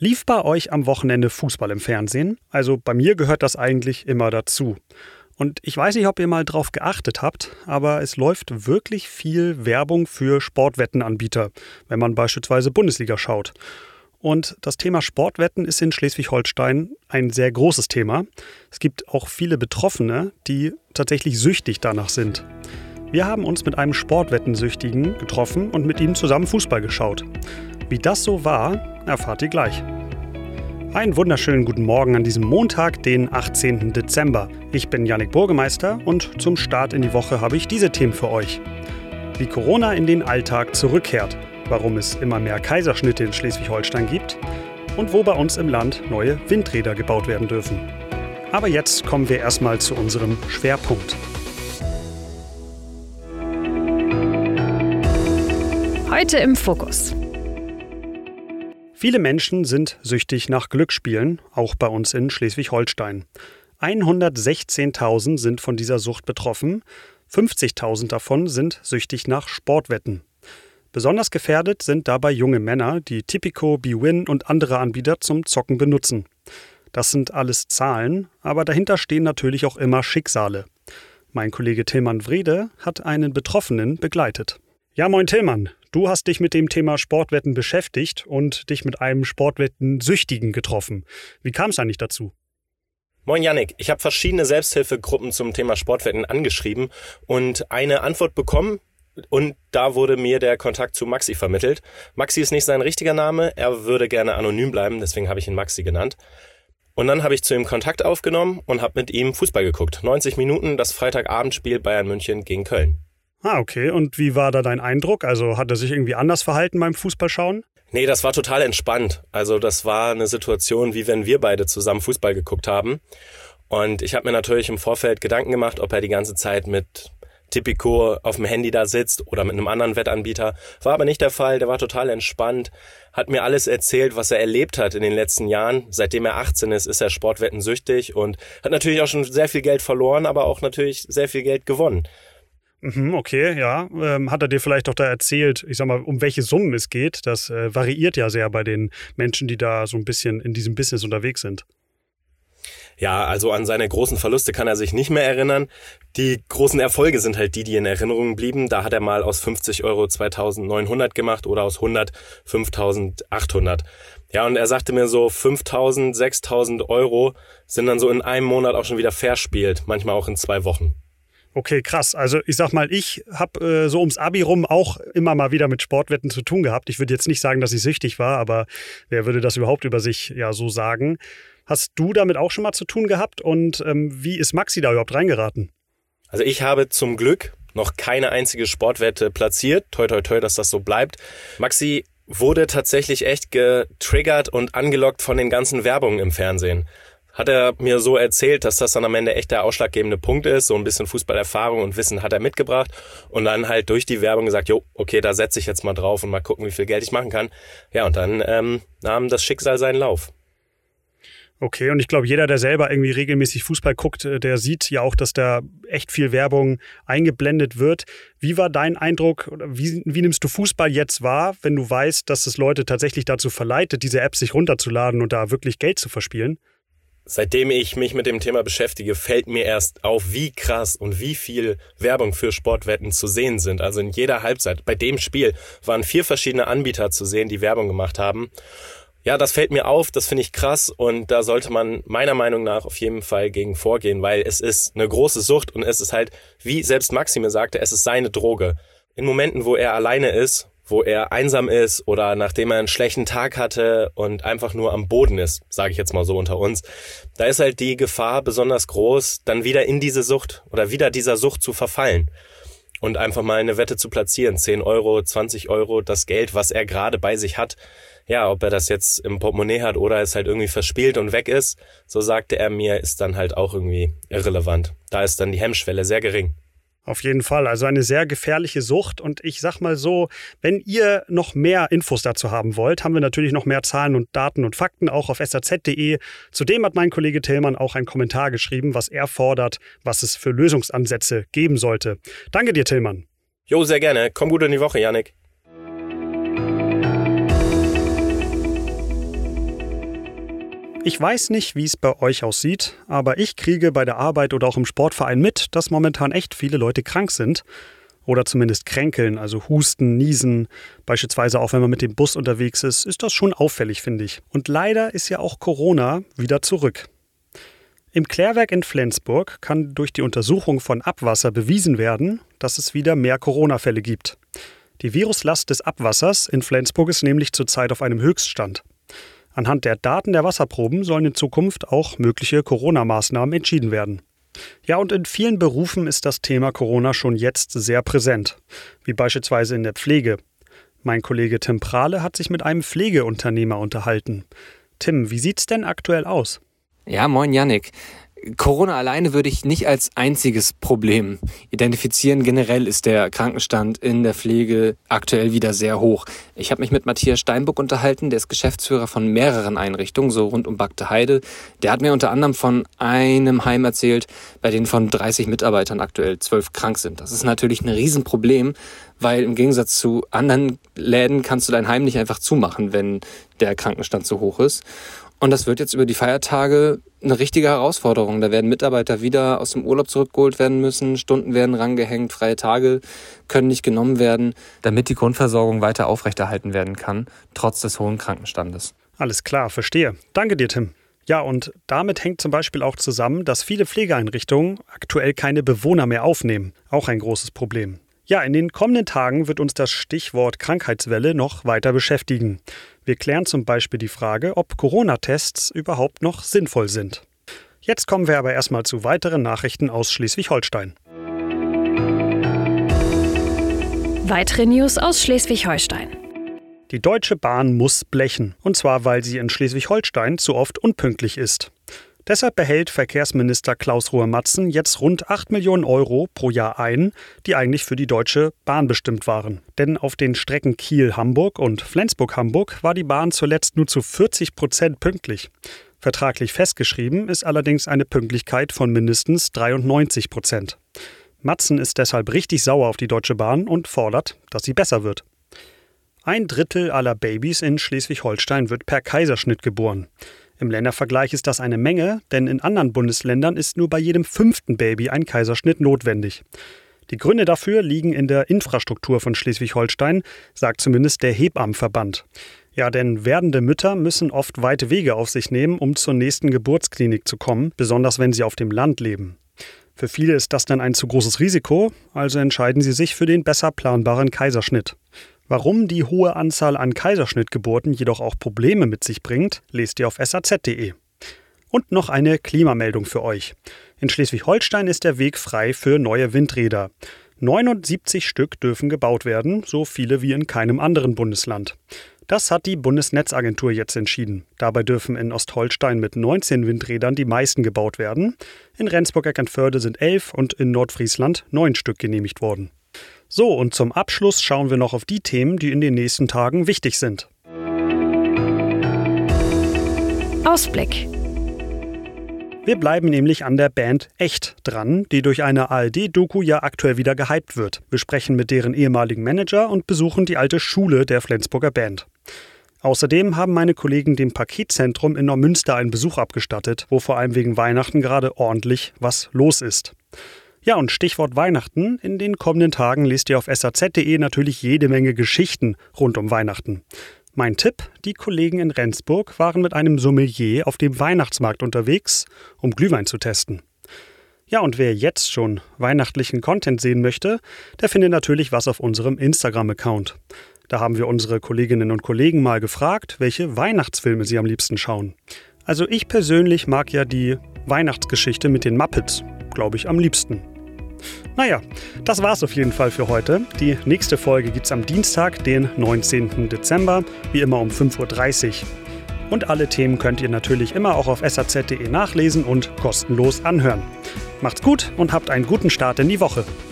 Lief bei euch am Wochenende Fußball im Fernsehen? Also bei mir gehört das eigentlich immer dazu. Und ich weiß nicht, ob ihr mal drauf geachtet habt, aber es läuft wirklich viel Werbung für Sportwettenanbieter, wenn man beispielsweise Bundesliga schaut. Und das Thema Sportwetten ist in Schleswig-Holstein ein sehr großes Thema. Es gibt auch viele Betroffene, die tatsächlich süchtig danach sind. Wir haben uns mit einem Sportwettensüchtigen getroffen und mit ihm zusammen Fußball geschaut. Wie das so war, erfahrt ihr gleich. Einen wunderschönen guten Morgen an diesem Montag, den 18. Dezember. Ich bin Yannick Burgemeister und zum Start in die Woche habe ich diese Themen für euch. Wie Corona in den Alltag zurückkehrt, warum es immer mehr Kaiserschnitte in Schleswig-Holstein gibt und wo bei uns im Land neue Windräder gebaut werden dürfen. Aber jetzt kommen wir erstmal zu unserem Schwerpunkt. Heute im Fokus. Viele Menschen sind süchtig nach Glücksspielen, auch bei uns in Schleswig-Holstein. 116.000 sind von dieser Sucht betroffen, 50.000 davon sind süchtig nach Sportwetten. Besonders gefährdet sind dabei junge Männer, die Tipico, bwin und andere Anbieter zum Zocken benutzen. Das sind alles Zahlen, aber dahinter stehen natürlich auch immer Schicksale. Mein Kollege Tillmann Wrede hat einen Betroffenen begleitet. Ja, moin Tillmann. Du hast dich mit dem Thema Sportwetten beschäftigt und dich mit einem Sportwettensüchtigen getroffen. Wie kam es eigentlich dazu? Moin Yannick, ich habe verschiedene Selbsthilfegruppen zum Thema Sportwetten angeschrieben und eine Antwort bekommen und da wurde mir der Kontakt zu Maxi vermittelt. Maxi ist nicht sein richtiger Name, er würde gerne anonym bleiben, deswegen habe ich ihn Maxi genannt. Und dann habe ich zu ihm Kontakt aufgenommen und habe mit ihm Fußball geguckt. 90 Minuten, das Freitagabendspiel Bayern München gegen Köln. Ah, okay. Und wie war da dein Eindruck? Also hat er sich irgendwie anders verhalten beim Fußballschauen? Nee, das war total entspannt. Also das war eine Situation, wie wenn wir beide zusammen Fußball geguckt haben. Und ich habe mir natürlich im Vorfeld Gedanken gemacht, ob er die ganze Zeit mit Tipico auf dem Handy da sitzt oder mit einem anderen Wettanbieter. War aber nicht der Fall, der war total entspannt, hat mir alles erzählt, was er erlebt hat in den letzten Jahren. Seitdem er 18 ist er sportwettensüchtig und hat natürlich auch schon sehr viel Geld verloren, aber auch natürlich sehr viel Geld gewonnen. Okay, ja. Hat er dir vielleicht auch da erzählt, ich sag mal, um welche Summen es geht? Das variiert ja sehr bei den Menschen, die da so ein bisschen in diesem Business unterwegs sind. Ja, also an seine großen Verluste kann er sich nicht mehr erinnern. Die großen Erfolge sind halt die in Erinnerung blieben. Da hat er mal aus 50 Euro 2.900 gemacht oder aus 100 5.800. Ja, und er sagte mir so, 5.000, 6.000 Euro sind dann so in einem Monat auch schon wieder verspielt, manchmal auch in 2 Wochen. Okay, krass. Also ich sag mal, ich habe so ums Abi rum auch immer mal wieder mit Sportwetten zu tun gehabt. Ich würde jetzt nicht sagen, dass ich süchtig war, aber wer würde das überhaupt über sich ja so sagen? Hast du damit auch schon mal zu tun gehabt und wie ist Maxi da überhaupt reingeraten? Also ich habe zum Glück noch keine einzige Sportwette platziert. Toi, toi, toi, dass das so bleibt. Maxi wurde tatsächlich echt getriggert und angelockt von den ganzen Werbungen im Fernsehen. Hat er mir so erzählt, dass das dann am Ende echt der ausschlaggebende Punkt ist. So ein bisschen Fußballerfahrung und Wissen hat er mitgebracht. Und dann halt durch die Werbung gesagt, jo, okay, da setze ich jetzt mal drauf und mal gucken, wie viel Geld ich machen kann. Ja, und dann nahm das Schicksal seinen Lauf. Okay, und ich glaube, jeder, der selber irgendwie regelmäßig Fußball guckt, der sieht ja auch, dass da echt viel Werbung eingeblendet wird. Wie war dein Eindruck, oder wie nimmst du Fußball jetzt wahr, wenn du weißt, dass es Leute tatsächlich dazu verleitet, diese App sich runterzuladen und da wirklich Geld zu verspielen? Seitdem ich mich mit dem Thema beschäftige, fällt mir erst auf, wie krass und wie viel Werbung für Sportwetten zu sehen sind. Also in jeder Halbzeit. Bei dem Spiel waren 4 verschiedene Anbieter zu sehen, die Werbung gemacht haben. Ja, das fällt mir auf, das finde ich krass und da sollte man meiner Meinung nach auf jeden Fall gegen vorgehen, weil es ist eine große Sucht und es ist halt, wie selbst Maxime sagte, es ist seine Droge. In Momenten, wo er alleine ist, wo er einsam ist oder nachdem er einen schlechten Tag hatte und einfach nur am Boden ist, sage ich jetzt mal so unter uns, da ist halt die Gefahr besonders groß, dann wieder in diese Sucht oder wieder dieser Sucht zu verfallen und einfach mal eine Wette zu platzieren, 10 Euro, 20 Euro, das Geld, was er gerade bei sich hat. Ja, ob er das jetzt im Portemonnaie hat oder es halt irgendwie verspielt und weg ist, so sagte er mir, ist dann halt auch irgendwie irrelevant. Da ist dann die Hemmschwelle sehr gering. Auf jeden Fall, also eine sehr gefährliche Sucht und ich sag mal so, wenn ihr noch mehr Infos dazu haben wollt, haben wir natürlich noch mehr Zahlen und Daten und Fakten auch auf saz.de. Zudem hat mein Kollege Tillmann auch einen Kommentar geschrieben, was er fordert, was es für Lösungsansätze geben sollte. Danke dir, Tillmann. Jo, sehr gerne. Komm gut in die Woche, Yannick. Ich weiß nicht, wie es bei euch aussieht, aber ich kriege bei der Arbeit oder auch im Sportverein mit, dass momentan echt viele Leute krank sind. Oder zumindest kränkeln, also husten, niesen. Beispielsweise auch wenn man mit dem Bus unterwegs ist das schon auffällig, finde ich. Und leider ist ja auch Corona wieder zurück. Im Klärwerk in Flensburg kann durch die Untersuchung von Abwasser bewiesen werden, dass es wieder mehr Corona-Fälle gibt. Die Viruslast des Abwassers in Flensburg ist nämlich zurzeit auf einem Höchststand. Anhand der Daten der Wasserproben sollen in Zukunft auch mögliche Corona-Maßnahmen entschieden werden. Ja, und in vielen Berufen ist das Thema Corona schon jetzt sehr präsent, wie beispielsweise in der Pflege. Mein Kollege Tim Prahle hat sich mit einem Pflegeunternehmer unterhalten. Tim, wie sieht's denn aktuell aus? Ja, moin Yannick. Corona alleine würde ich nicht als einziges Problem identifizieren. Generell ist der Krankenstand in der Pflege aktuell wieder sehr hoch. Ich habe mich mit Matthias Steinbuck unterhalten, der ist Geschäftsführer von mehreren Einrichtungen, so rund um Bagde Heide. Der hat mir unter anderem von einem Heim erzählt, bei denen von 30 Mitarbeitern aktuell 12 krank sind. Das ist natürlich ein Riesenproblem, weil im Gegensatz zu anderen Läden kannst du dein Heim nicht einfach zumachen, wenn der Krankenstand so hoch ist. Und das wird jetzt über die Feiertage eine richtige Herausforderung. Da werden Mitarbeiter wieder aus dem Urlaub zurückgeholt werden müssen, Stunden werden rangehängt, freie Tage können nicht genommen werden, damit die Grundversorgung weiter aufrechterhalten werden kann, trotz des hohen Krankenstandes. Alles klar, verstehe. Danke dir, Tim. Ja, und damit hängt zum Beispiel auch zusammen, dass viele Pflegeeinrichtungen aktuell keine Bewohner mehr aufnehmen. Auch ein großes Problem. Ja, in den kommenden Tagen wird uns das Stichwort Krankheitswelle noch weiter beschäftigen. Wir klären zum Beispiel die Frage, ob Corona-Tests überhaupt noch sinnvoll sind. Jetzt kommen wir aber erstmal zu weiteren Nachrichten aus Schleswig-Holstein. Weitere News aus Schleswig-Holstein. Die Deutsche Bahn muss blechen, und zwar weil sie in Schleswig-Holstein zu oft unpünktlich ist. Deshalb behält Verkehrsminister Klaus Ruhr-Matzen jetzt rund 8 Millionen Euro pro Jahr ein, die eigentlich für die Deutsche Bahn bestimmt waren. Denn auf den Strecken Kiel-Hamburg und Flensburg-Hamburg war die Bahn zuletzt nur zu 40% pünktlich. Vertraglich festgeschrieben ist allerdings eine Pünktlichkeit von mindestens 93%. Matzen ist deshalb richtig sauer auf die Deutsche Bahn und fordert, dass sie besser wird. 1/3 aller Babys in Schleswig-Holstein wird per Kaiserschnitt geboren. Im Ländervergleich ist das eine Menge, denn in anderen Bundesländern ist nur bei jedem 5. Baby ein Kaiserschnitt notwendig. Die Gründe dafür liegen in der Infrastruktur von Schleswig-Holstein, sagt zumindest der Hebammenverband. Ja, denn werdende Mütter müssen oft weite Wege auf sich nehmen, um zur nächsten Geburtsklinik zu kommen, besonders wenn sie auf dem Land leben. Für viele ist das dann ein zu großes Risiko, also entscheiden sie sich für den besser planbaren Kaiserschnitt. Warum die hohe Anzahl an Kaiserschnittgeburten jedoch auch Probleme mit sich bringt, lest ihr auf saz.de. Und noch eine Klimameldung für euch. In Schleswig-Holstein ist der Weg frei für neue Windräder. 79 Stück dürfen gebaut werden, so viele wie in keinem anderen Bundesland. Das hat die Bundesnetzagentur jetzt entschieden. Dabei dürfen in Ostholstein mit 19 Windrädern die meisten gebaut werden. In Rendsburg-Eckernförde sind 11 und in Nordfriesland 9 Stück genehmigt worden. So, und zum Abschluss schauen wir noch auf die Themen, die in den nächsten Tagen wichtig sind. Ausblick. Wir bleiben nämlich an der Band Echt dran, die durch eine ARD-Doku ja aktuell wieder gehypt wird. Wir sprechen mit deren ehemaligen Manager und besuchen die alte Schule der Flensburger Band. Außerdem haben meine Kollegen dem Paketzentrum in Neumünster einen Besuch abgestattet, wo vor allem wegen Weihnachten gerade ordentlich was los ist. Ja, und Stichwort Weihnachten. In den kommenden Tagen lest ihr auf saz.de natürlich jede Menge Geschichten rund um Weihnachten. Mein Tipp, die Kollegen in Rendsburg waren mit einem Sommelier auf dem Weihnachtsmarkt unterwegs, um Glühwein zu testen. Ja, und wer jetzt schon weihnachtlichen Content sehen möchte, der findet natürlich was auf unserem Instagram-Account. Da haben wir unsere Kolleginnen und Kollegen mal gefragt, welche Weihnachtsfilme sie am liebsten schauen. Also ich persönlich mag ja die Weihnachtsgeschichte mit den Muppets, glaube ich, am liebsten. Naja, das war's auf jeden Fall für heute. Die nächste Folge gibt's am Dienstag, den 19. Dezember, wie immer um 5:30 Uhr. Und alle Themen könnt ihr natürlich immer auch auf saz.de nachlesen und kostenlos anhören. Macht's gut und habt einen guten Start in die Woche.